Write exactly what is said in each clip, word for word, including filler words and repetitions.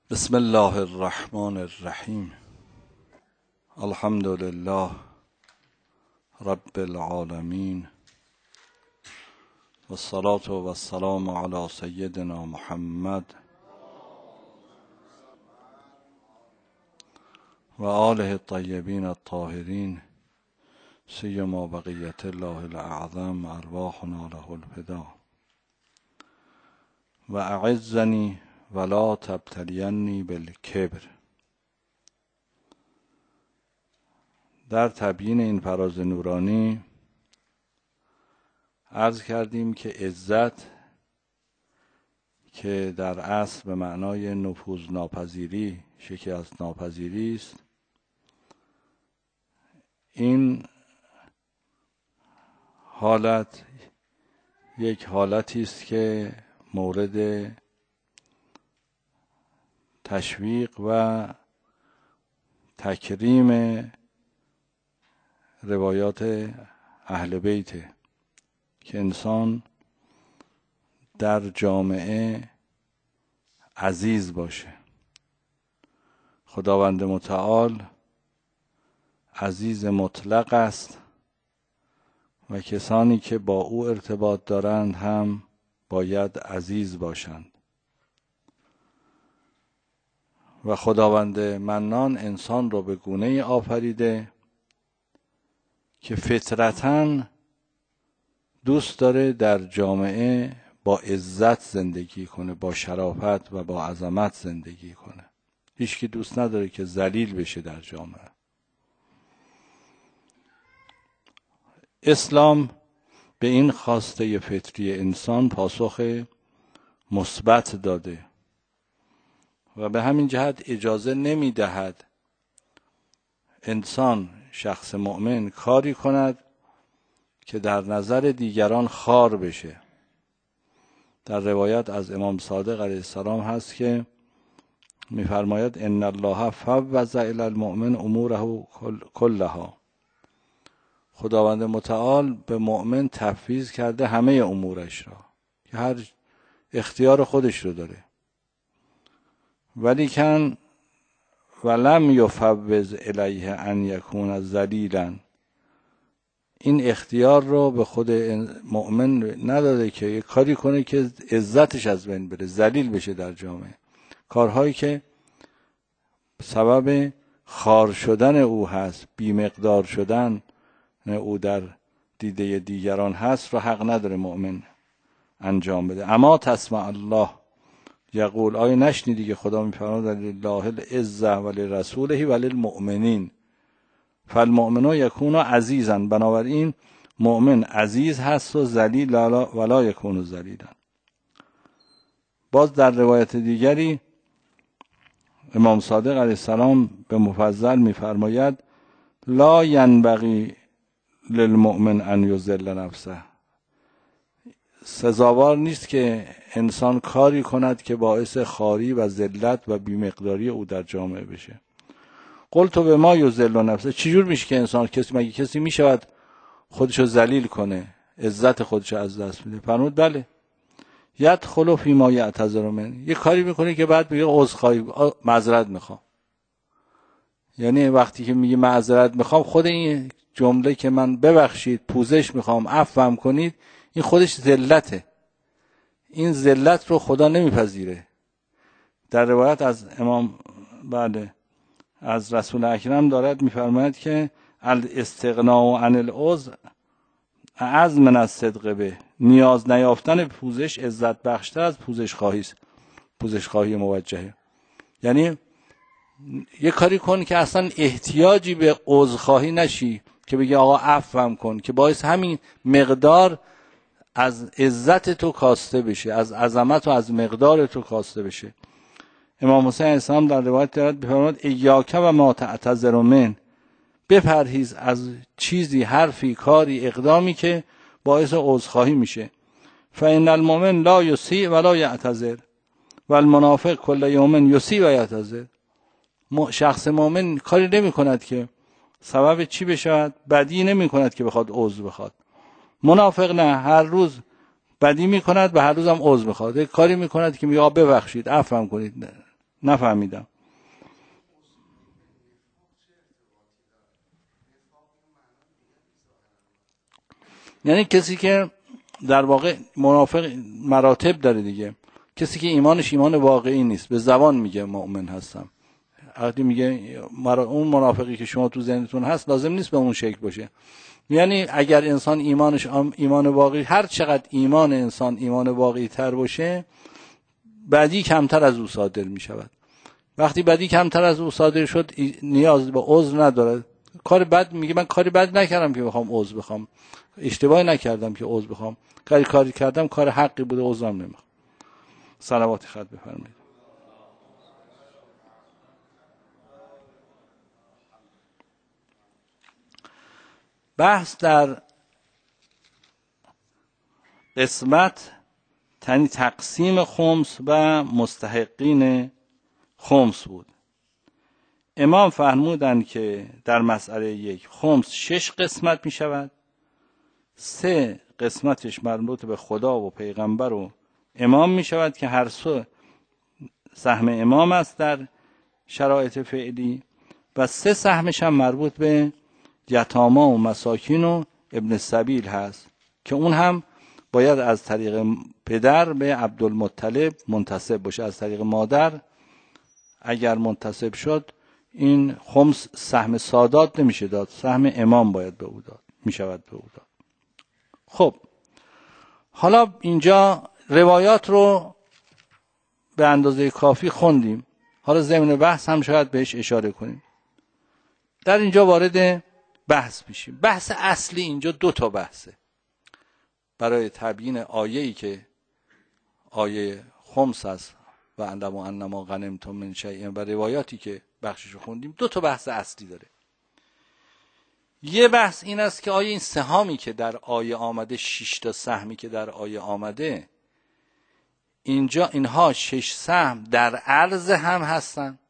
بسم الله الرحمن الرحیم. الحمد لله رب العالمین والصلاة والسلام علی سیدنا محمد و آله الطیبین الطاهرین سیما بقیت الله الاعظم ارواحنا له الفدا و اعزنی ولا تبتلینی بالکبر. در تبیین این فراز نورانی عرض کردیم که عزت که در اصل به معنای نفوذ ناپذیری، شکست ناپذیری است، این حالت یک حالتی است که مورد تشویق و تکریم روایات اهل بیت که انسان در جامعه عزیز باشه. خداوند متعال عزیز مطلق است و کسانی که با او ارتباط دارند هم باید عزیز باشند. و خداوند منان انسان رو به گونه‌ای آفریده که فطرتاً دوست داره در جامعه با عزت زندگی کنه، با شرافت و با عظمت زندگی کنه. هیچ کی دوست نداره که ذلیل بشه در جامعه. اسلام به این خواسته فطری انسان پاسخ مثبت داده و به همین جهت اجازه نمی دهد انسان، شخص مؤمن، کاری کند که در نظر دیگران خوار بشه. در روایت از امام صادق علیه السلام هست که می‌فرماید ان الله فوض الی المؤمن اموره کلها. خداوند متعال به مؤمن تفویض کرده همه امورش را، که هر اختیار خودش رو داره. ولیکن ولم یفوض الیه ان یکون ذلیلا، این اختیار رو به خود مؤمن نداده که یک کاری کنه که عزتش از بین بره، ذلیل بشه در جامعه. کارهایی که سبب خوار شدن او هست، بی مقدار شدن او در دیده دیگران هست، رو حق نداره مؤمن انجام بده. اما تسمع الله یقول، آیا نشنیدی که خدا میفرماید لله العزة ولرسوله وللمؤمنین فالمؤمنون یکونوا عزیزا. بنابراین مؤمن عزیز هست و ذلیل ولا یکون ذلیلا. باز در روایت دیگری امام صادق علیه السلام به مفضل میفرماید لا ینبغی للمؤمن ان یذل نفسه. سزاوار نیست که انسان کاری کند که باعث خواری و ذلت و بیمقداری او در جامعه بشه. قلت به ما یذل نفسه، چجور میشه که انسان، کسی مگه کسی میشود خودشو ذلیل کنه، عزت خودشو از دست میده؟ فرمود بله. یدخل فی ما یعتذر من، یه کاری میکنه که بعد میگه عذرخواهی، معذرت میخوام. یعنی وقتی که میگه معذرت میخوام، خود این جمله که من ببخشید، پوزش میخوام، عفوم کنید، این خودش ذلته. این ذلت رو خدا نمیپذیره. در روایت از امام بله از رسول اکرم دارد میفرماید که الاستغناء عن العذر اعظ من الصدق به، نیاز نیافتن پوزش عزت بخشتر از پوزش خواهی است. پوزش خواهی موجهه. یعنی یه کاری کن که اصلا احتیاجی به عذرخواهی نشی، که بگی آقا عفوم کن، که باعث همین مقدار از عزت تو کاسته بشه، از عظمت و از مقدار تو کاسته بشه. امام حسین علیه السلام در روایت دارد بفرماید ایاک و ما تعتذر من، بپرهیز از چیزی، حرفی، کاری، اقدامی که باعث عذرخواهی میشه. فإن المؤمن لا یسیء ولا یعتذر والمنافق کل یوم یسیء و یعتذر. شخص مؤمن کاری نمی کند که سبب چی بشود، بدی نمی کند که بخواد عذر بخواد. منافق نه، هر روز بدی میکند و هر روز هم عذر میخواد. یک کاری میکند که میگه ببخشید، عفو کنید، نفهمیدم. یعنی کسی که در واقع منافق مراتب داره دیگه. کسی که ایمانش ایمان واقعی نیست، به زبان میگه مؤمن هستم، وقتی میگه اون منافقی که شما تو ذهنتون هست لازم نیست به اون شکل باشه. یعنی اگر انسان ایمانش ایمان واقعی، هر چقدر ایمان انسان ایمان واقعی تر باشه، بدی کمتر از او صادر میشود. وقتی بدی کمتر از او صادر شد، نیاز به عذر نداره. کار بد میگه من کاری بد نکردم که بخوام عذر بخوام، اشتباهی نکردم که عذر بخوام، کاری کاری کردم کار حقی بوده، عذرم نمیخوام. صلوات خط بفرمایید. بحث در قسمت تنی تقسیم خمس و مستحقین خمس بود. امام فرمودند که در مسئله یک خمس شش قسمت می شود، سه قسمتش مربوط به خدا و پیغمبر و امام می شود که هر سه سهم امام است در شرایط فعلی، و سه سهمش هم مربوط به یتاما و مساکین و ابن سبیل هست که اون هم باید از طریق پدر به عبدالمطلب منتسب باشه، از طریق مادر اگر منتسب شد این خمس سهم سادات نمیشه داد، سهم امام باید به او داد، میشود به او داد. خب حالا اینجا روایات رو به اندازه کافی خوندیم، حالا ضمن بحث هم شاید بهش اشاره کنیم. در اینجا وارد بحث میشیم. بحث اصلی اینجا دو تا بحثه برای تبیین آیه‌ای که آیه خمس است و اندم و انما غنمتم من شیء و روایاتی که بخشش رو خوندیم. دو تا بحث اصلی داره. یه بحث این است که آیا این سهامی که در آیه آمده، شش تا سهمی که در آیه آمده، اینجا اینها شش سهم در عرض هم هستن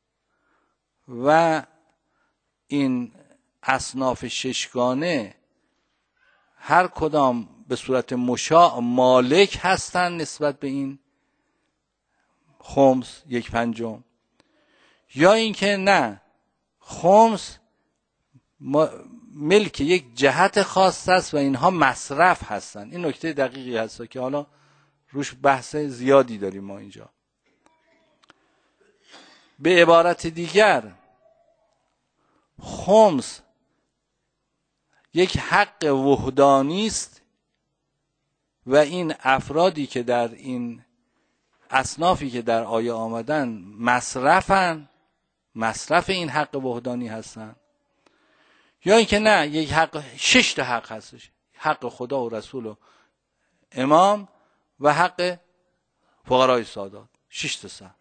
و این اصناف ششگانه هر کدام به صورت مشاع مالک هستن نسبت به این خمس یک پنجم، یا اینکه نه، خمس ملک یک جهت خاص است و اینها مصرف هستن. این نکته دقیقی هست که حالا روش بحث زیادی داریم ما اینجا. به عبارت دیگر خمس یک حق وحدانی است و این افرادی که در این اصنافی که در آیه آمدن مصرفن، مصرف این حق وحدانی هستن، یا اینکه نه، یک حق، شش تا حق هستش، حق خدا و رسول و امام و حق فقرای سادات، شش تا سهم.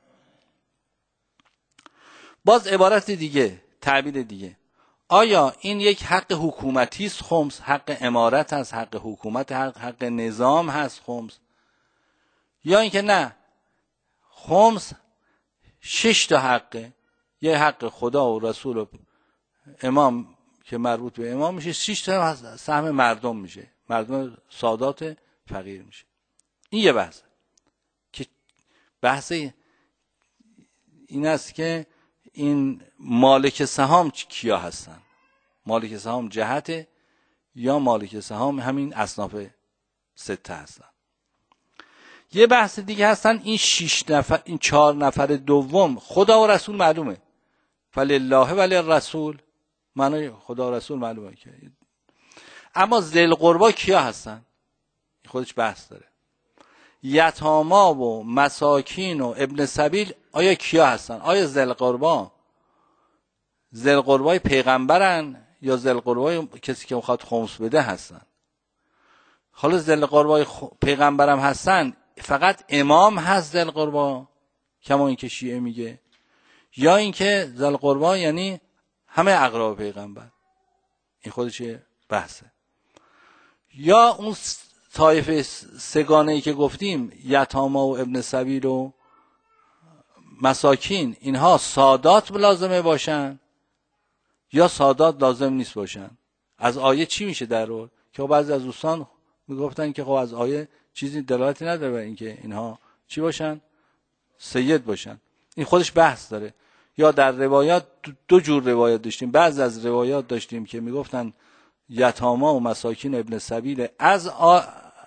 باز عبارت دیگه، تعبیر دیگه، آیا این یک حق حکومتی است خمس، حق امارت هست، حق حکومت، حق, حق نظام هست خمس، یا اینکه نه، خمس شش تا حقه، یه حق خدا و رسول و امام که مربوط به امام میشه، شش تا سهم مردم میشه، مردم سادات فقیر میشه. این یه بحثه که بحث این است که این مالک سهام کیا هستن، مالک سهام جهته یا مالک سهام همین اصناف سته هستن. یه بحث دیگه هستن این شش نفر، این چهار نفر دوم خدا و رسول معلومه، فلله وللرسول، معنی خدا و رسول معلومه که، اما ذل قربا کیا هستن خودش بحث داره. یتاما و مساکین و ابن سبیل آیا کیا هستن؟ آیا ذل قربا ذل قربای پیغمبرن یا ذل قربای کسی که میخواد خمس بده هستن؟ حالا ذل قربای پیغمبرم هستن، فقط امام هست ذل قربا کما این که شیعه میگه، یا اینکه ذل قربا یعنی همه اقربا پیغمبر؟ این خودش بحثه. یا اون طایفه سگانه ای که گفتیم، یتاما و ابن سبیل و مساکین، اینها سادات لازمه باشن یا سادات لازم نیست باشن؟ از آیه چی میشه در رو که بعضی از دوستان میگفتن که خب از آیه چیزی دلالتی نداره بر اینکه اینها چی باشن؟ سید باشن. این خودش بحث داره. یا در روایات دو جور روایات داشتیم. بعض از روایات داشتیم که میگفتن یتاما و مساکین ابن سبیل از آ...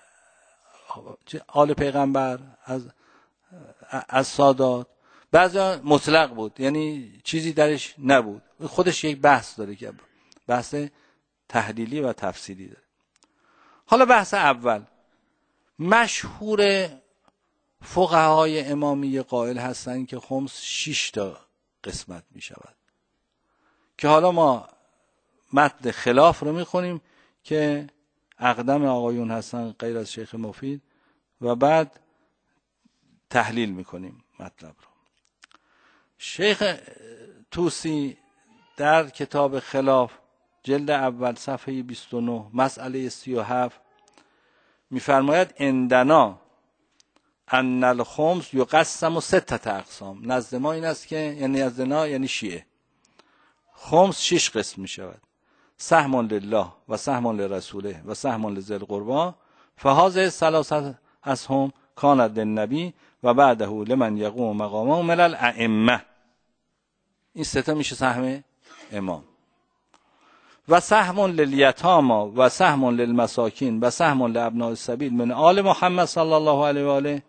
آل پیغمبر، از از سادات. بعضی مطلق بود، یعنی چیزی درش نبود. خودش یک بحث داره که بحث تحلیلی و تفصیلی داره. حالا بحث اول، مشهور فقهای امامی قائل هستند که خمس شش تا قسمت می شود، که حالا ما متن خلاف رو می خونیم که اقدم آقایون هستن غیر از شیخ مفید و بعد تحلیل می کنیم مطلب رو. شیخ طوسی در کتاب خلاف جلد اول صفحه بیست و نه مسئله سی و هفت می‌فرماید عندنا ان الخمس یقسم ستة اقسام. نزد ما این است که یعنی نزد ما یعنی شیعه، خمس شش قسم می شود: سهم لله و سهم لرسوله و سهم لذی القربی، فهذه ثلاثه اسهم کانت للنبی و بعده لمن یقوم مقامه من الائمه. این سه تا میشه سهم امام. و سهم للیتاما و سهم للمساکین و سهم لابناء السبیل من آل محمد صلی الله علیه و آله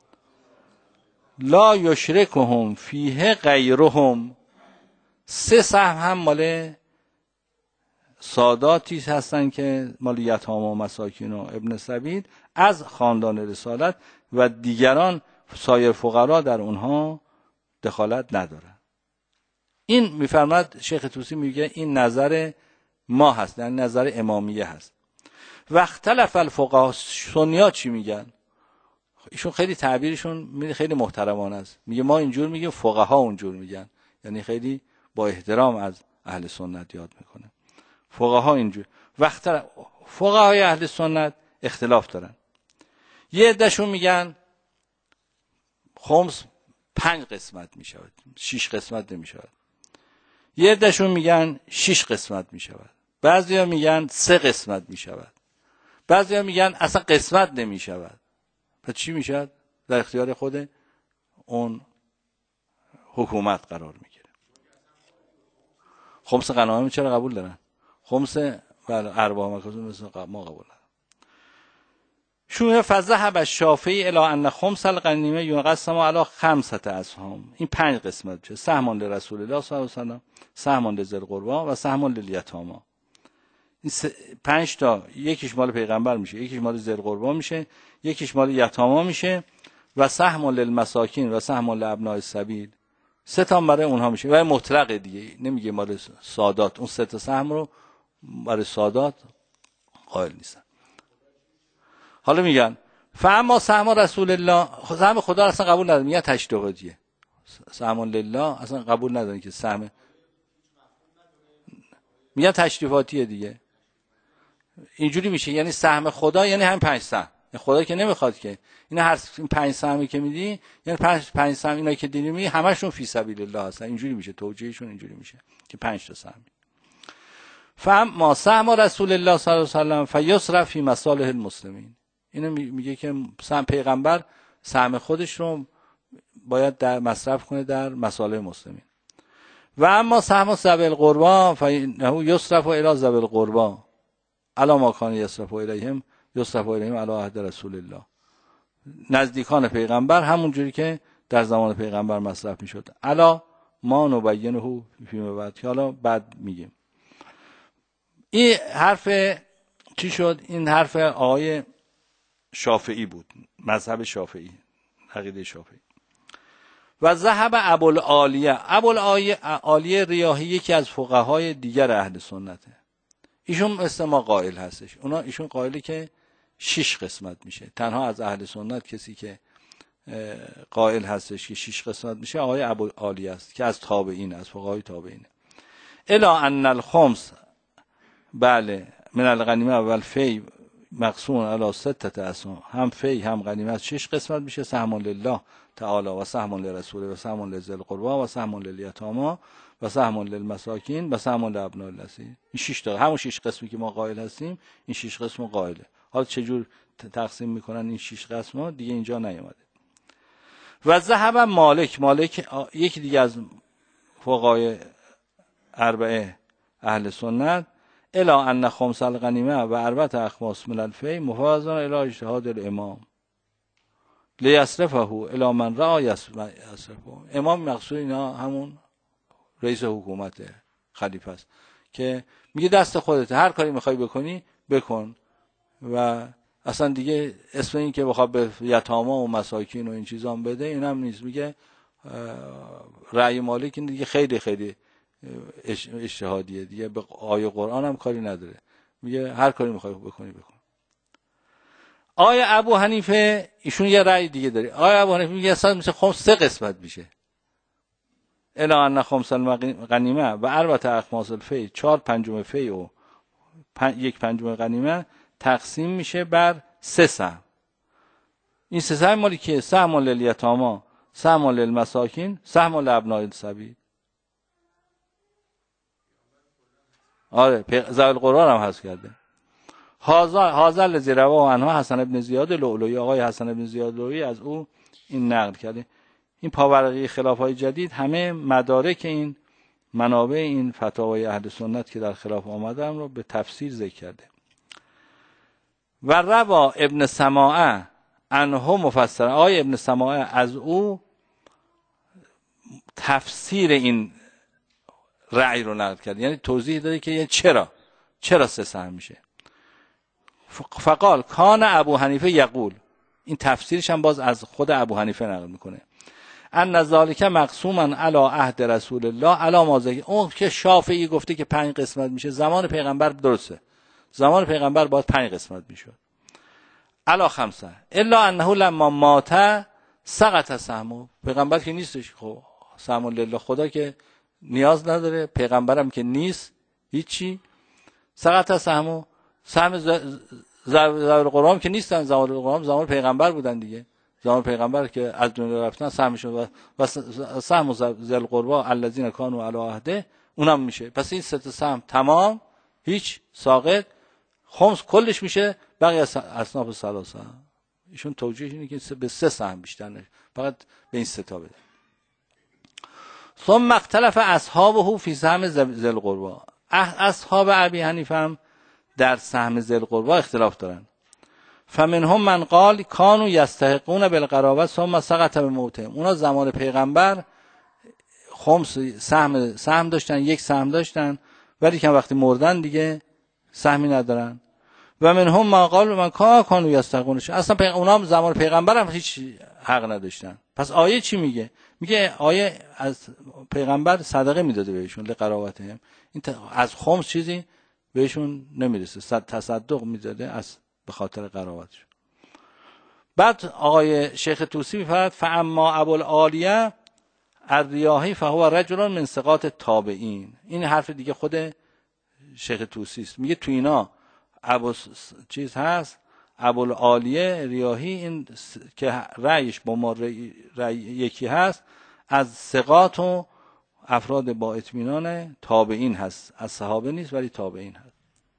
لا یشرکهم فیه غیرهم. سه سهم هم مال ساداتی هستن که مال یتاما و مساکین و ابن سبیل از خاندان رسالت و دیگران سایر فقرا در اونها دخالت ندارن. این میفرماد شیخ طوسی میگه این نظر ما هست، یعنی نظر امامیه هست. و اختلف الفقها. سنی‌ها چی میگن؟ ایشون خیلی تعبیرشون خیلی محترمانه است. میگه ما اینجور میگیم، فقها اونجور میگن، یعنی خیلی با احترام از اهل سنت یاد میکنه. فقها اینجور. و اختلاف فقهای اهل سنت اختلاف دارن. یه عده‌شون میگن خمس پنج قسمت میشود، شش قسمت نمیشود. یه عده‌شون میگن شش قسمت میشود. بعضیا میگن سه قسمت میشود. بعضیا میگن اصلا قسمت نمیشود. پس چی میشود؟ در اختیار خود اون حکومت قرار میگیره. خمس غنایم چرا قبول دارن؟ خمس ارباح مکاسب مثل ما قبول دارن. شو فذهب الشافعی الی ان خمس الغنیمه یقسم علی خمسة اسهم. این پنج قسمت میشه: سهم لرسول الله صلی الله علیه و سلم، سهم لذی القربی و سهم للیتاما. این پنج تا، یکیش مال پیغمبر میشه، یکیش مال ذی القربی میشه، یکیش مال یتاما میشه و سهم للمساکین و سهم لابناء السبیل. سه تا برای اونها میشه و مطلق دیگه، نمیگه مال سادات. اون سه تا سهم رو برای سادات قائل نیستن. حالا میگن فاما سهم رسول الله، سهم خدا اصلا قبول نداره، میگن تشریفاتیه. سهم لله اصلا قبول نداره که سهم، میگن تشریفاتیه دیگه. اینجوری میشه، یعنی سهم خدا یعنی هم پنج سهم. خدا که نمیخواد که اینا هر این پنج سهمی که میدی، یعنی پنج پنج سهم اینا که دیدی می همشون فی سبیل الله هستن. اینجوری میشه، توجیهشون اینجوری میشه که پنج تا سهم. فاما سهم رسول الله صلی الله علیه و سلم فیصرف فی مصالح المسلمین. اینو میگه که سهم پیغمبر سهم خودش رو باید در مصرف کنه در مصالح مسلمین. و اما سهم ذوی القربی فانه یصرف الی ذوی القربی علی ما کان یصرف الیهم یصرف الیهم علی عهد رسول الله. نزدیکان پیغمبر همون جوری که در زمان پیغمبر مصرف میشد. الا ما نبینه فیما بعد، حالا بعد میگیم. این حرف چی شد؟ این حرف آقای شافعی بود، مذهب شافعی، عقیده شافعی. و ذهب ابوالعالیه. ابوالعالیه ریاحی یکی از فقهای دیگر اهل سنته. ایشون مثل ما قائل هستش. اونا ایشون قائلی که شش قسمت میشه. تنها از اهل سنت کسی که قائل هستش که شش قسمت میشه آقای ابوالعالیه است که از تابعین، از فقهای تابعین. الا ان الخمس بله من الغنیمه و الفی مقسوم علی ستة اسهم. هم فی هم غنیمت شش قسمت میشه: سهم لله تعالی و سهم لرسوله و سهم لذی القربی و سهم للیتاما و سهم للمساکین و سهم لابناء السبیل. این شش تا، همون شش قسمی که ما قائل هستیم، این شش قسم قائله. حالا چجور تقسیم میکنن این شش قسمو دیگه اینجا نیومده. و ذهب مالک، مالک یکی دیگه از فقهای اربعه اهل سنت، الی ان خمس الغنیمه و اربعه اخماس من الفی مفوضا الی اجتهاد الامام لیصرفه الی من رأى یصرفه. امام مقصود اینا همون رئیس حکومت خلیفه است که میگه دست خودت، هر کاری میخوای بکنی بکن و اصلا دیگه اسم این که بخواد به یتاما و مساکین و این چیزا هم بده این هم نیست. میگه رأی مالک این دیگه خیلی خیلی اجتهادیه دیگه، به آیه قرآن هم کاری نداره، میگه هر کاری میخوای بکنی بکن. آیه ابو حنیفه ایشون یه رأی دیگه داره. آیه ابو حنیفه میگه اصلا میشه خمس سه قسمت میشه، الا ان خمس الغنیمه و اربعه اخماس الفی، چهار پنجم فی و پن... یک پنجم غنیمه تقسیم میشه بر سه سهم. این سه سهم مالی که سهم للیتاما، سهم للمساکین، سهم لابناء السبیل. آره ذوی القربا هم حذف کرده. هازا هازا الذی رواه عنه حسن بن زیاد لؤلؤی، آقای حسن بن زیاد لؤلؤی از او این نقل کرده. این پاورقی خلافای جدید همه مدارک این منابع این فتاوای اهل سنت که در خلاف آمدن رو به تفسیر ذکر کرده. و روا ابن سماعه عنه مفسر، آقای ابن سماعه از او تفسیر این رأی رو نقل کرد، یعنی توضیح داده که یعنی چرا چرا سه سهم میشه. فقال کان ابو حنیفه یقول، این تفسیرش هم باز از خود ابو حنیفه نقل میکنه، ان ذالک مقسوما علی عهد رسول الله علی ما ذکر. اون که شافعی گفته که پنج قسمت میشه، زمان پیغمبر درسته، زمان پیغمبر باید پنج قسمت میشد، علی خمسه الا انه لما مات سقط سهمه. پیغمبر که نیستش، خب سهم لله، خدا که نیاز نداره، پیغمبرم که نیست هیچی، سقط سهمه. سهم ذوی القربا که نیستن، ذوی القربا زمان پیغمبر بودن دیگه، زمان پیغمبر که از دنیا رفتن سهمشون و سهم ذوی القربا الذین کانوا علی عهده اونم میشه. پس این سه تا سهم تمام هیچ ساقط، خمس کلش میشه، بقیه اصناف ثلاثه. ایشون توجیه اینه که به سه سهم بیشتر نشه، فقط به این سه تا بده. ثم اختلف اصحابه فی سهم ذی القربا. اصحاب ابی حنیفه هم در سهم ذی القربا اختلاف دارن. فمنهم من قال کانوا یستحقون بالقرابه ثم سقط بموتهم. اونا زمان پیغمبر خمس سهم سهم داشتن، یک سهم داشتن، ولی که وقتی مردن دیگه سهمی ندارن. و منهم من قال من کانوا یستحقون، اصلا پیغ... اونا هم زمان پیغمبر هم هیچ حق نداشتن. پس آیه چی میگه؟ میگه آیه از پیغمبر صدقه میداده بهشون لقرابتهم، این ت... از خمس چیزی بهشون نمیرسه، صد تصدق میداده از به خاطر قرابتش. بعد آقای شیخ طوسی میفرماید فاما ابوالعالیه الریاحی فهو رجل من ثقات تابعین. این حرف دیگه خود شیخ طوسی است، میگه تو اینا ابو چیز هست، ابوالعالیه ریاحی، این که رأیش با ما رأی یکی هست، از ثقات و افراد با اطمینان تابعین هست، از صحابه نیست ولی تابعین هست.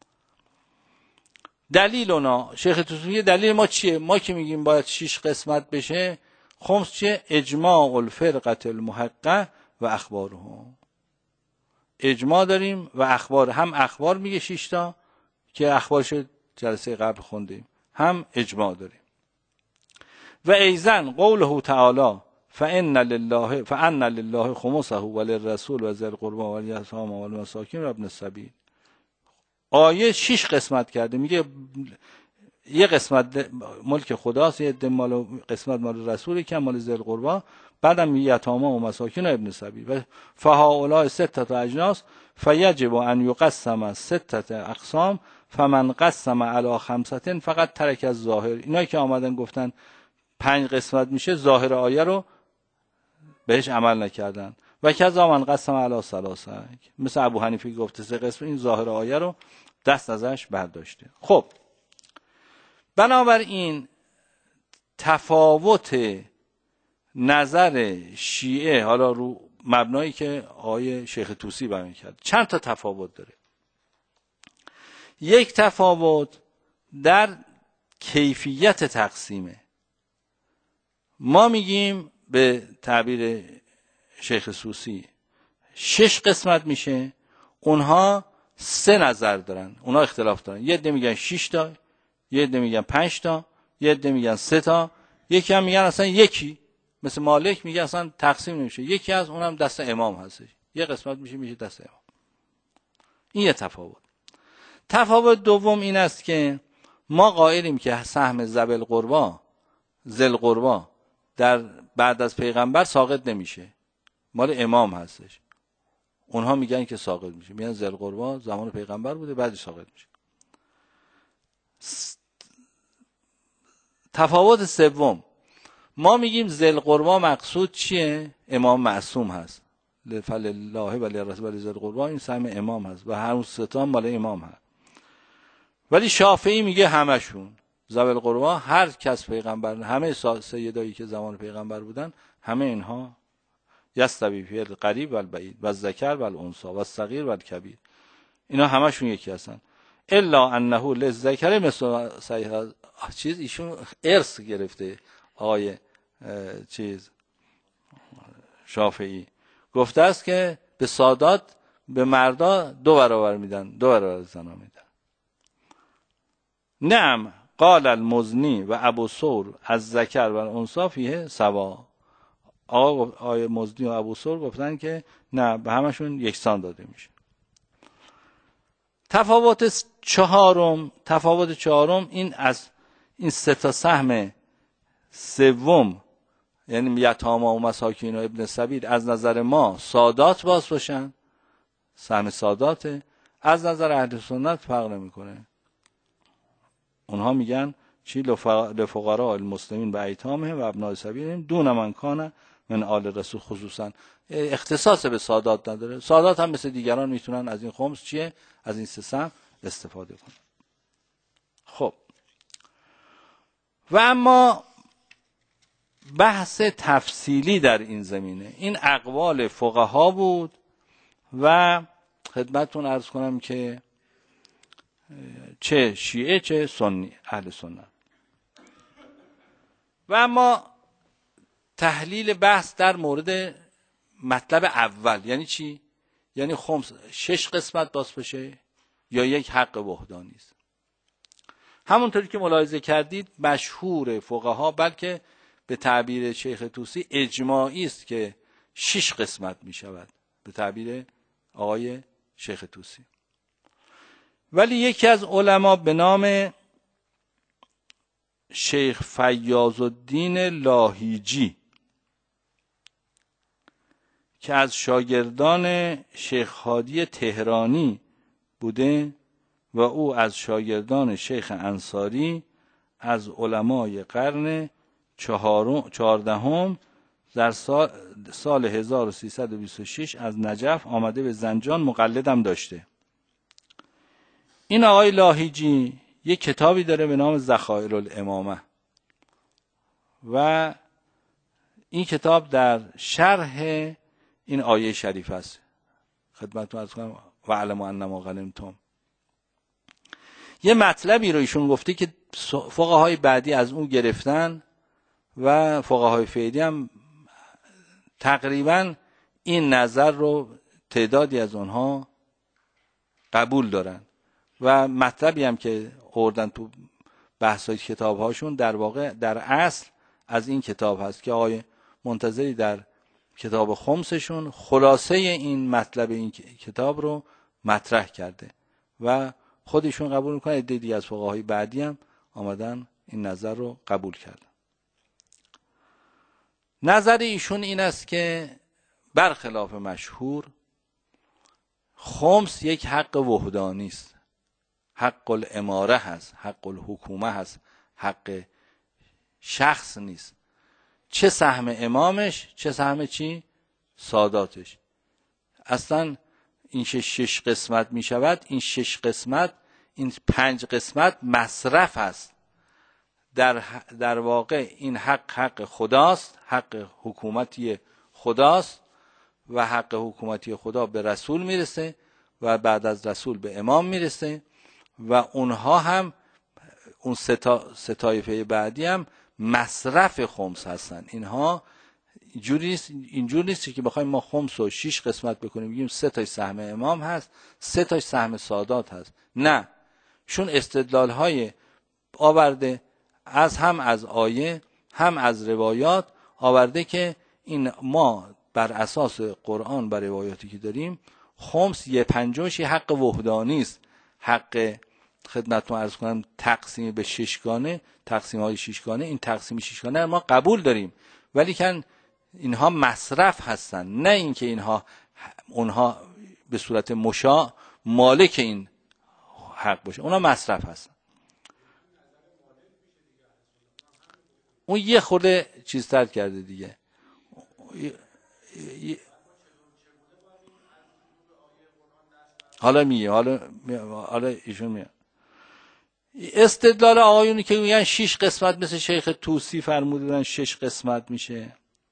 دلیل اونا شیخ طوسی دلیل ما چیه؟ ما که میگیم باید شش قسمت بشه، خمس چیه؟ اجماع الفرقه المحقه و اخبارهم. اجماع داریم و اخبار، هم اخبار میگه شش تا که اخبارش جلسه قبل خوندیم، هم اجماع داریم. و ایزن قوله تعالی فان لله فان لله خمسه وللرسول و ذی القربى والیتامى والمساکین و ابن السبیل. آیه شش قسمت کرده، میگه یه قسمت ملک خداست، یه قسمت مال رسولی که مال ذی القربى، بعدم یتاما و مساکین و ابن السبیل. و فهؤلاء سته اجناس فیجب ان یقسم سته اقسام فمن قسم علی خمسه فقط ترک از ظاهر. اینایی که آمدن گفتن پنج قسمت میشه، ظاهر آیه رو بهش عمل نکردن. و کذا من قسم علی ثلاثه، مثل ابو حنیفه گفته سه قسم، این ظاهر آیه رو دست ازش برداشته. خب بنابراین تفاوت نظر شیعه حالا رو مبنایی که آقای شیخ طوسی بیان کرد چند تا تفاوت داره. یک تفاوت در کیفیت تقسیمه. ما میگیم به تعبیر شیخ سوسی شش قسمت میشه. اونها سه نظر دارن، اونها اختلاف دارن. یه عده میگن شش تا، یه عده میگن پنج تا، یه عده میگن سه تا، یکی هم میگن اصلا یکی، مثل مالک میگه اصلا تقسیم نمیشه، یکی از اونم دست امام هستش، یه قسمت میشه میشه دست امام. این یه تفاوت. تفاوت دوم این است که ما قائلیم که سهم ذوی القربا ذی القربا در بعد از پیغمبر ساقط نمیشه، مال امام هستش. اونها میگن که ساقط میشه، میگن ذی القربا زمان پیغمبر بوده بعدش ساقط میشه. تفاوت سوم، ما میگیم ذی القربا مقصود چیه؟ امام معصوم هست، فلله و للرسول و لذی القربا، این سهم امام هست و هر اون ستان مال امام هست. ولی شافعی میگه همشون ذوی القربا، هر کس پیغمبر، همه سیدایی که زمان پیغمبر بودن، همه اینها یستوی فی القریب و البعید و الذکر و الانثی و الصغیر و الکبیر، اینا همشون یکی هستن. الا انه للذکر مثل صحیح چیز، ایشون ارث گرفته آقای چیز شافعی، گفته است که به سادات به مردا دو برابر میدن، دو برابر زنا میدن. نعم قال المزنی و ابو ثور از ذکر و الانثی فیه سوا. آقای مزنی و ابو ثور گفتن که نه، به همشون یکسان داده میشه. تفاوت چهارم، تفاوت چهارم این از این سه تا سهم سوم، یعنی یتاما و مساکین و ابن سبیل، از نظر ما سادات باز باشن، سهم ساداته، از نظر اهل سنت فرق نمیکنه. اونها میگن چی؟ لفقراء المسلمین و ایتامهم و ابناء سبیلهم دون من کان من آل رسول، خصوصا اختصاص به سادات نداره. سادات هم مثل دیگران میتونن از این خمس چیه؟ از این سه سهم استفاده کنن. خب و اما بحث تفصیلی در این زمینه، این اقوال فقها بود و خدمتتون عرض کنم که چه شیعه چه سنی اهل سنت. و اما تحلیل بحث در مورد مطلب اول یعنی چی؟ یعنی خمس شش قسمت باز بشه یا یک حق وحدانی است. همونطوری که ملاحظه کردید مشهور فقها، بلکه به تعبیر شیخ طوسی اجماعی است که شش قسمت می شود، به تعبیر آقای شیخ طوسی. ولی یکی از علما به نام شیخ فیاض الدین لاهیجی که از شاگردان شیخ هادی تهرانی بوده و او از شاگردان شیخ انصاری از علمای قرن چهاردهم در سال, سال هزار و سیصد و بیست و شش از نجف آمده به زنجان، مقلدم داشته. این آقای لاهیجی یک کتابی داره به نام ذخائر الامامه و این کتاب در شرح این آیه شریف است. خدمتتون عرض کنم و اعلموا انما غنمتم. یه مطلبی رو ایشون گفته که فقهای بعدی از اون گرفتن و فقهای فعلی هم تقریبا این نظر رو تعدادی از اونها قبول دارن و مطلبی هم که آوردن تو بحث‌های کتاب‌هاشون در واقع در اصل از این کتاب هست که آقای منتظری در کتاب خمسشون خلاصه این مطلب این کتاب رو مطرح کرده و خودشون قبول میکنن. عده دیگه از فقهای بعدی هم آمدن این نظر رو قبول کردن. نظر ایشون این است که برخلاف مشهور خمس یک حق وحدانی است، حق الاماره هست، حق الحکومه هست، حق شخص نیست، چه سهم امامش چه سهم چی؟ ساداتش. اصلا این شش, شش قسمت می شود، این شش قسمت، این پنج قسمت مصرف است. در, در واقع این حق حق خداست، حق حکومتی خداست و حق حکومتی خدا به رسول میرسه و بعد از رسول به امام میرسه و اونها هم اون سه طایفه بعدی هم مصرف خمس هستن. اینها اینجوری نیست اینجور نیست که بخوایم ما خمس رو شش قسمت بکنیم بگیم سه تاش سهم امام هست سه تاش سهم سادات هست. نه، شون استدلال های آورده از هم از آیه هم از روایات آورده که این ما بر اساس قرآن بر روایاتی که داریم خمس یه پنجمش حق وحدانی است. حق خدمتتون عرض کنم تقسیم به ششگانه، تقسیم های ششگانه، این تقسیم ششگانه ما قبول داریم، ولی کن اینها مصرف هستن، نه اینکه اینها اونها به صورت مشاع مالک این حق باشه، اونها مصرف هستن. اون یه خورده چیز تر کرده دیگه. حالا میگه حالا حالا ایشون میگه استدلال آقایونی که میگن شش قسمت مثل شیخ طوسی فرمودن شش قسمت میشه،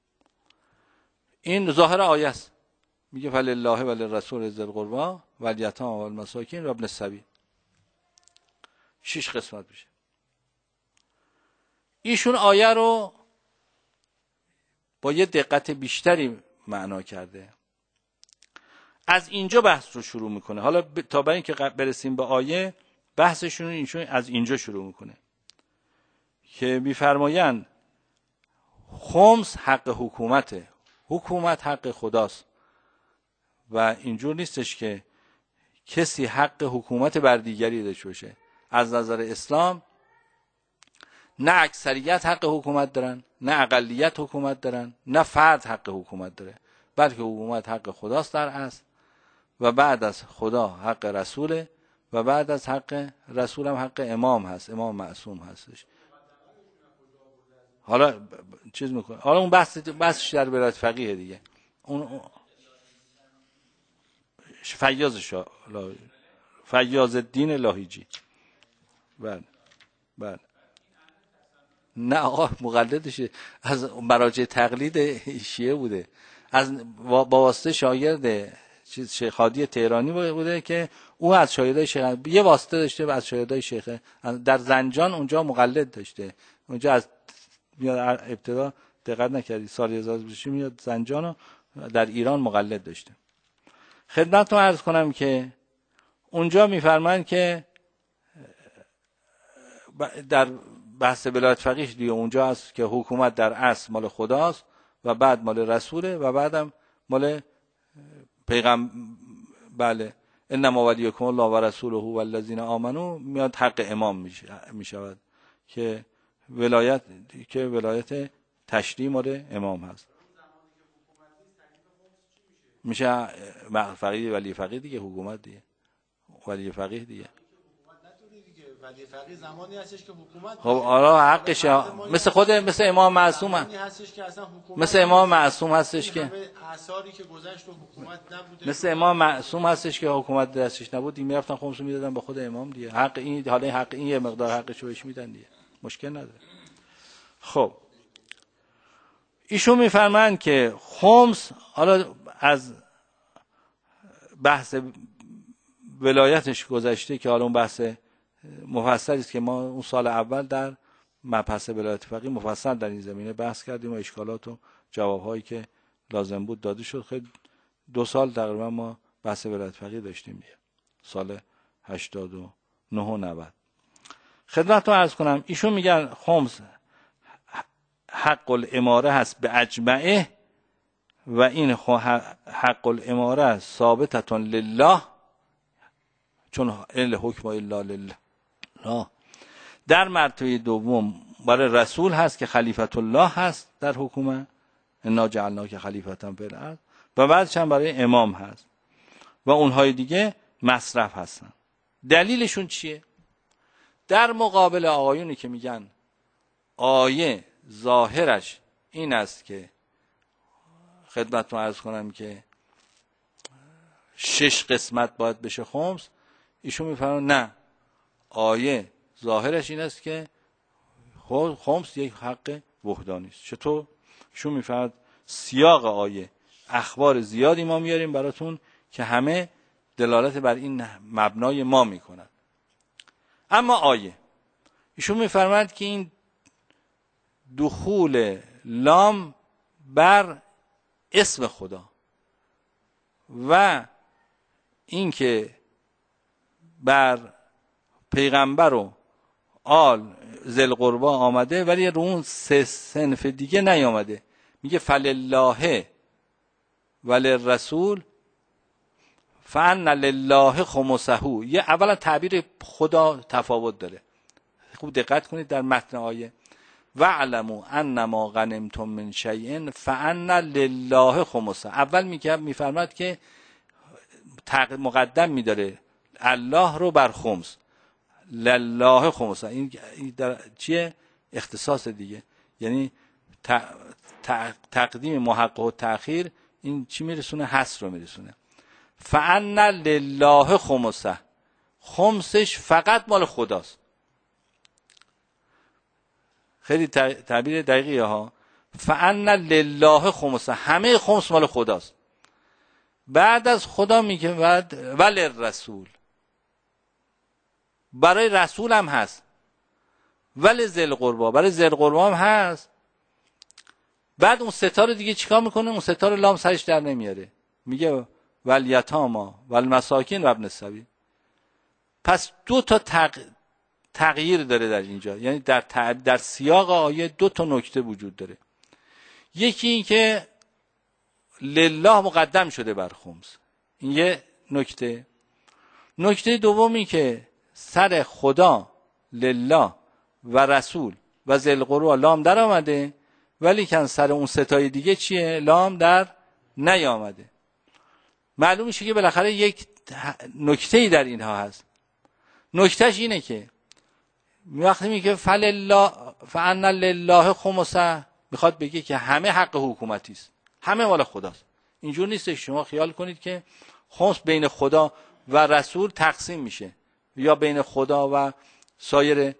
این ظاهر آیه است. میگه فلله وللرسول ذی القربی والیتامی والمساکین و ابن السبیل، شش قسمت میشه. ایشون آیه رو با یه دقت بیشتری معنا کرده، از اینجا بحث رو شروع میکنه. حالا ب... تا برای اینکه برسیم به آیه بحثشون اینشون از اینجا شروع میکنه که میفرمایند خمس حق حکومته، حکومت حق خداست و اینجور نیستش که کسی حق حکومت بر دیگری داشته باشه. از نظر اسلام نه اکثریت حق حکومت دارن، نه اقلیت حکومت دارن، نه فرد حق حکومت داره، بلکه حکومت حق خداست در اصل و بعد از خدا حق رسوله و بعد از حق رسول هم حق امام هست، امام معصوم هستش. حالا چیز میکنه، حالا اون بحث بحثش در ولایت فقیه دیگه. اون فیاض شا... فیاض الدین لاهیجی. بله بله. نه آقا مقلدشه، از مراجع تقلید شیعه بوده، از با واسطه شاگرد چیز شیخ هادی تهرانی بوده که او از شاگردای شیخ یه واسطه داشته و از شاگردای شیخ در زنجان اونجا مقلد داشته. اونجا از میاد ابتدا دقت نکردی سال هزار و بیست و شش میاد زنجان رو در ایران مقلد داشته. خدمتتون عرض کنم که اونجا میفرمایند که در بحث ولایت فقیه دیگه اونجا هست که حکومت در اصل مال خداست و بعد مال رسوله و بعدم مال پیغمبر. بله انما ولیکم الله و رسوله و الذین آمنوا میاد حق امام میشه میشود که ولایت که ولایت تشریع مال امام هست. میشه فقیه ولی فقیه دیگه، حکومت دیگه، ولی فقیه دیگه. ولی فقیه زمانی هستش که حکومت خب آره حقش مثل خود مثل امام معصوم هستش که اصلا حکومت مثل امام معصوم هستش که آثاری که گذشت و حکومت نبوده، مثل امام معصوم هستش که حکومت دستش نبود دیگه میرفتن خمسو میدادن به خود امام دیگه. حق این حالا حق این یه مقدار حقشو بهش میدن دیگه، مشکل نداره. خب ایشون میفرمایند که خمس حالا از بحث ولایتش گذشته که حالا اون بحث مفصلی است که ما اون سال اول در مبحث ولایت فقیه مفصل در این زمینه بحث کردیم و اشکالات و جوابهایی که لازم بود داده شد. خیلی دو سال تقریبا ما بحث ولایت فقیه داشتیم دیگه، سال هشتاد و نه و نود. خدمتتون عرض کنم ایشون میگن خمس حق الاماره هست به اجمعه و این حق الاماره ثابتتون لله چون الحکم الا لله. در مرتبه دوم برای رسول هست که خلیفت الله هست در حکومت، انا جعلناک خلیفة فی الارض، و بعدش هم برای امام هست و اونهای دیگه مصرف هستن. دلیلشون چیه؟ در مقابل آقایونی که میگن آیه ظاهرش این است که خدمتتون عرض کنم که شش قسمت باید بشه خمس، ایشون میفرمایند نه، آیه ظاهرش این است که خمس یک حق وحدانی است. چطور؟ ایشون میفرمایند سیاق آیه اخبار زیادی ما میاریم براتون که همه دلالت بر این مبنای ما میکنند. اما آیه ایشون میفرمایند که این دخول لام بر اسم خدا و اینکه بر پیغمبر و آل ذل قربا آمده ولی رو اون سه صنف دیگه نیامده. میگه فلله وللرسول فان لله خمسه. یه اولا تعبیر خدا تفاوت داره، خوب دقت کنید در متن آیه. واعلموا انما غنمتم من شیء فان لله خمسه. اول میگه میفرماد که مقدم میداره الله رو بر خمس، لله خمسه. این در چیه؟ اختصاص دیگه، یعنی تقدیم محقق و تأخیر این چی میرسونه؟ حصر رو میرسونه. فان لله خمسه، خمسش فقط مال خداست. خیلی تعبیر دقیقیه ها. فان لله خمسه، همه خمس مال خداست. بعد از خدا میگه بعد ول رسول، برای رسول هم هست، ولی ذل قربا، برای ذل قربا هم هست. بعد اون ستاره دیگه چیکار میکنه؟ اون ستاره لام سرش در نمیاره، میگه ول یتاما ول مساکین و ابن السبیل. پس دو تا تق... تغییر داره در اینجا، یعنی در ت... در سیاق آیه دو تا نکته وجود داره. یکی این که لله مقدم شده بر خمس، این یه نکته. نکته دومی که سر خدا لله و رسول و ذل قربا لام در آمده ولی کن سر اون ستای دیگه چیه؟ لام در نیامده. معلوم میشه که بالاخره یک نکته‌ای در اینها هست. نکتهش اینه که وقتی میگه فلله فان لله خمسه، میخواد بگه که همه حق حکومتی است، همه مال خداست. اینجور نیست شما خیال کنید که خمس بین خدا و رسول تقسیم میشه یا بین خدا و سایر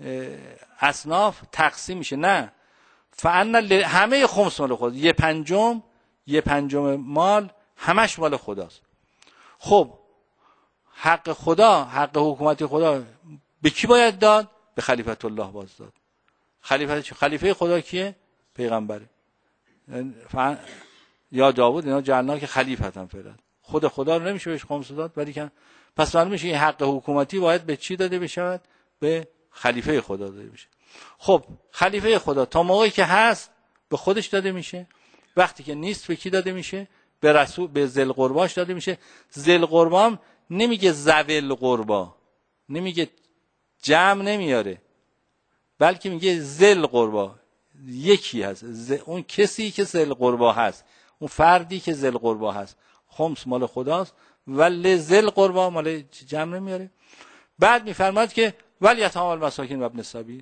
اصناف تقسیم میشه. نه، فان همه خمس مال خدا، یه پنجم یه پنجم مال همش مال خداست. خب حق خدا، حق حکومتی خدا به کی باید داد؟ به خلیفت الله باز داد. خلیفت خلیفه خدا کیه؟ پیغمبره. فن... یا داوود اینا جعلنا که خلیفت هم فرد. خود خدا رو نمیشه بهش خمس داد، ولی که پس معلوم میشه این حق حکومتی باید به چی داده بشه؟ به خلیفه خدا داده بشه. خب خلیفه خدا تا موقعی که هست به خودش داده میشه، وقتی که نیست به کی داده میشه؟ به رسول، به ذل قرباش داده میشه. ذل قربام نمیگه ذوال قربا، نمیگه جمع نمیاره، بلکه میگه ذل قربا، یکی هست. اون کسی که ذل قربا هست، اون فردی که ذل قربا هست، خمس مال خداست ولی ذل قربا مال جمع نمیاره. بعد میفرماد که ولی یتاما المساکین و ابن السبیل.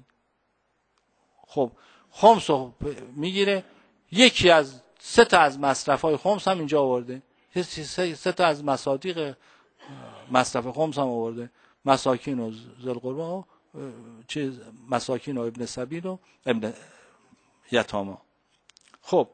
خب خمس رو میگیره، یکی از سه تا از مصرف‌های خمس هم اینجا آورده، سه, سه تا از مصادیق مصرف خمس هم آورده، مساکین و ذل قربا و چیز مساکین و ابن السبیل و ابن یتاما. خب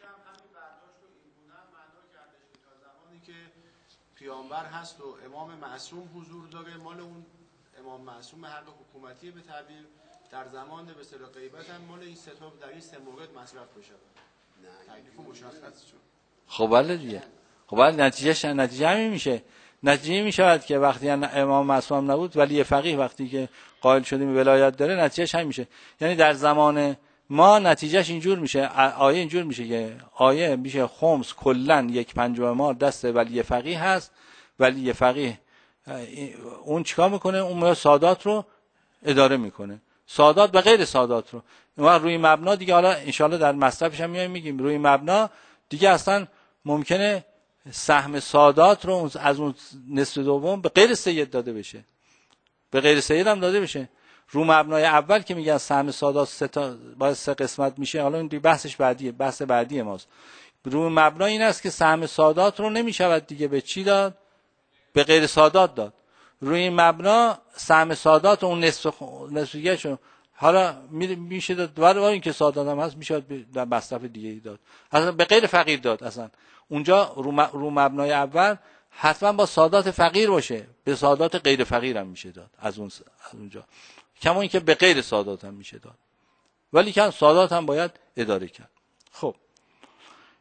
پیامبر هست و امام معصوم حضور داره، مال اون امام معصوم حق حکومتی به تعبیر در زمان به اصطلاح غیبت هم مال این سه تا در این سه مورد مصرف بشه. نه تکلیف مشخص شد. خب بله دیگه. خب بله نتیجهش نتیجه همین میشه. نتیجه میشود که وقتی امام معصوم نبود ولی فقیه وقتی که قائل شدیم ولایت داره، نتیجهش همین میشه. یعنی در زمان ما نتیجهش اینجور میشه، آیه اینجور میشه که آیه میشه خمس کلا یک پنجم مال دست ولی فقیه هست. ولی فقیه اون چیکار میکنه؟ اون سادات رو اداره میکنه، سادات و غیر سادات رو. ما روی مبنا دیگه حالا انشالله در مصرفش هم میایم میگیم، روی مبنا دیگه اصلا ممکنه سهم سادات رو از اون نصف دوم به غیر سید داده بشه، به غیر سید هم داده بشه. رو مبنای اول که میگن سهم سادات سه تا باید سه قسمت میشه، حالا این بحثش بعدیه، بحث بعدی ماست. رو مبنا این است که سهم سادات رو نمیشود دیگه به چی داد؟ به غیر سادات داد. روی این مبنا سهم سادات اون نصف نصفیه شو حالا میشه داد، برای اینکه سادات هم هست میشه در مصرف دیگه داد، اصلا به غیر فقیر داد. اصلا اونجا رو مبنای اول حتما با سادات فقیر باشه، به سادات غیر فقیر هم میشه داد از اون از اونجا، کما اینکه به غیر سادات هم میشه داد، ولی که سادات هم باید اداره کرد. خب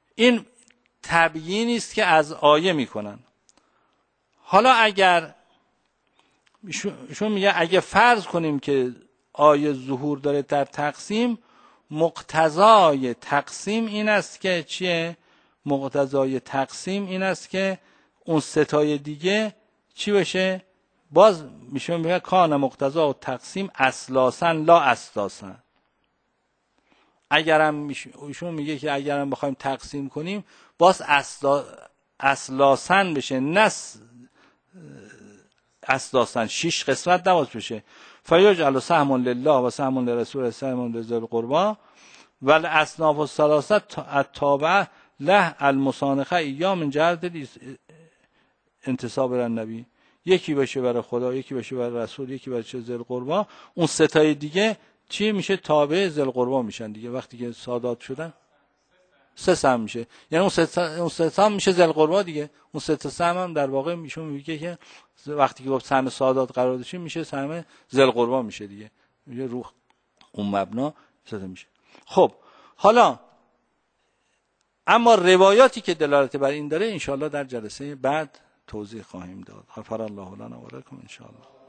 این تبیینی است که از آیه میکنن. حالا اگر شون میگه اگه فرض کنیم که آیه ظهور داره در تقسیم، مقتضای تقسیم این است که چیه؟ مقتضای تقسیم این است که اون ستای دیگه چی بشه؟ باز میشه میگه کان مقتضا و تقسیم اسلاسا لا اساسا. اگرم ایشون میگه که اگرم بخوایم تقسیم کنیم باز اسلا اسلاسا بشه، نس اسلاسا شش قسمت نباز بشه. فیجعل سهم لله و سهم لرسول سهم لذی القربی و الاصناف الثلاثه التابعه له المصانخه ایام من جهت انتصاب النبی. یکی بشه برای خدا، یکی بشه برای رسول، یکی برای ذی القربی. اون ستای دیگه چی میشه؟ تابع ذی القربی میشن دیگه. وقتی که سادات شدن سه سهم میشه، یعنی اون سه اون سه سهم میشه ذی القربی دیگه. اون سه تا سهم هم در واقع میشون میگه که وقتی که گفت سهم سادات قرار داشته میشه سهم ذی القربی میشه دیگه، میشه روح اون مبنا سه میشه. خب حالا اما روایاتی که دلالت بر این داره انشاءالله در جلسه بعد توضیح خواهیم داد. غفر الله لنا و لکم انشاءالله.